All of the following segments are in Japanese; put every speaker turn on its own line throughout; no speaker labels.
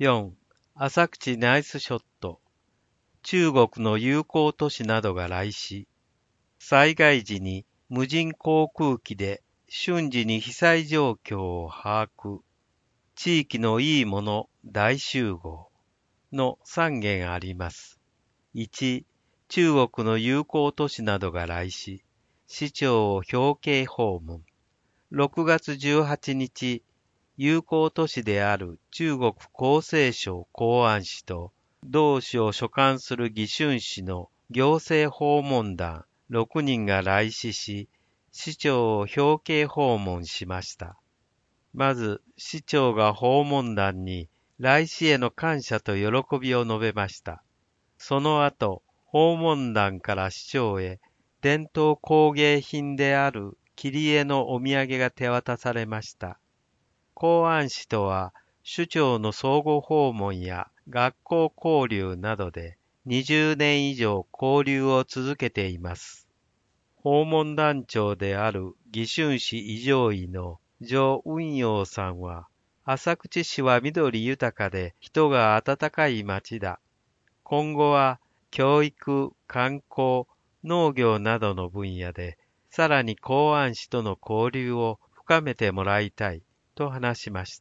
4. 浅口ナイスショット。中国の友好都市などが来し、災害時に無人航空機で瞬時に被災状況を把握。地域のいいもの大集合の3件あります。1、中国の友好都市などが来し、市長を表敬訪問。6月18日、友好都市である中国厚生省公安市と同市を所管する義春市の行政訪問団6人が来市し、市長を表敬訪問しました。まず、市長が訪問団に来市への感謝と喜びを述べました。その後、訪問団から市長へ伝統工芸品である切り絵のお土産が手渡されました。公安市とは、首長の相互訪問や学校交流などで20年以上交流を続けています。訪問団長である義春市医上医の徐雲陽さんは、浅口市は緑豊かで人が温かい町だ。今後は教育、観光、農業などの分野で、さらに公安市との交流を深めてもらいたいと話しました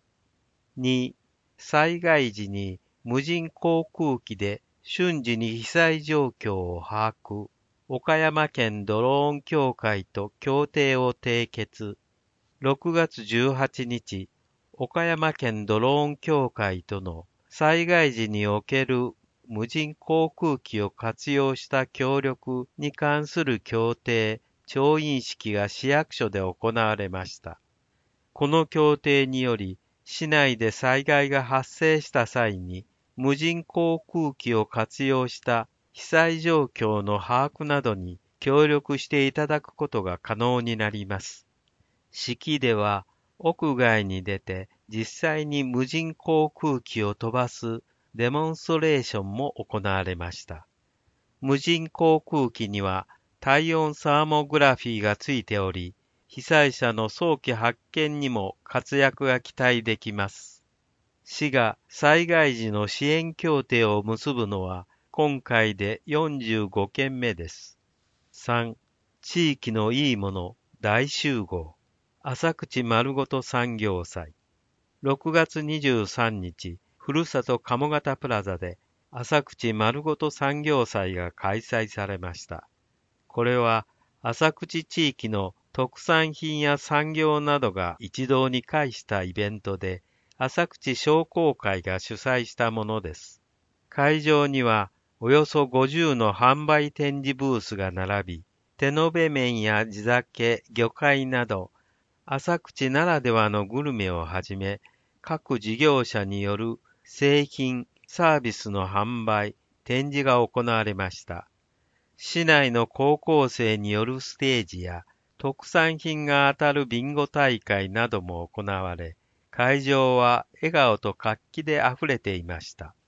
。2、災害時に無人航空機で瞬時に被災状況を把握。岡山県ドローン協会と協定を締結。6月18日、岡山県ドローン協会との災害時における無人航空機を活用した協力に関する協定調印式が市役所で行われました。この協定により、市内で災害が発生した際に、無人航空機を活用した被災状況の把握などに協力していただくことが可能になります。式では、屋外に出て実際に無人航空機を飛ばすデモンストレーションも行われました。無人航空機には体温サーモグラフィーがついており、被災者の早期発見にも活躍が期待できます。市が災害時の支援協定を結ぶのは今回で45件目です。3、地域のいいもの大集合。浅口まるごと産業祭。6月23日、ふるさと鴨方プラザで浅口まるごと産業祭が開催されました。これは浅口地域の特産品や産業などが一堂に会したイベントで、浅口商工会が主催したものです。会場にはおよそ50の販売展示ブースが並び、手延べ麺や地酒、魚介など、浅口ならではのグルメをはじめ、各事業者による製品、サービスの販売、展示が行われました。市内の高校生によるステージや特産品が当たるビンゴ大会なども行われ、会場は笑顔と活気であふれていました。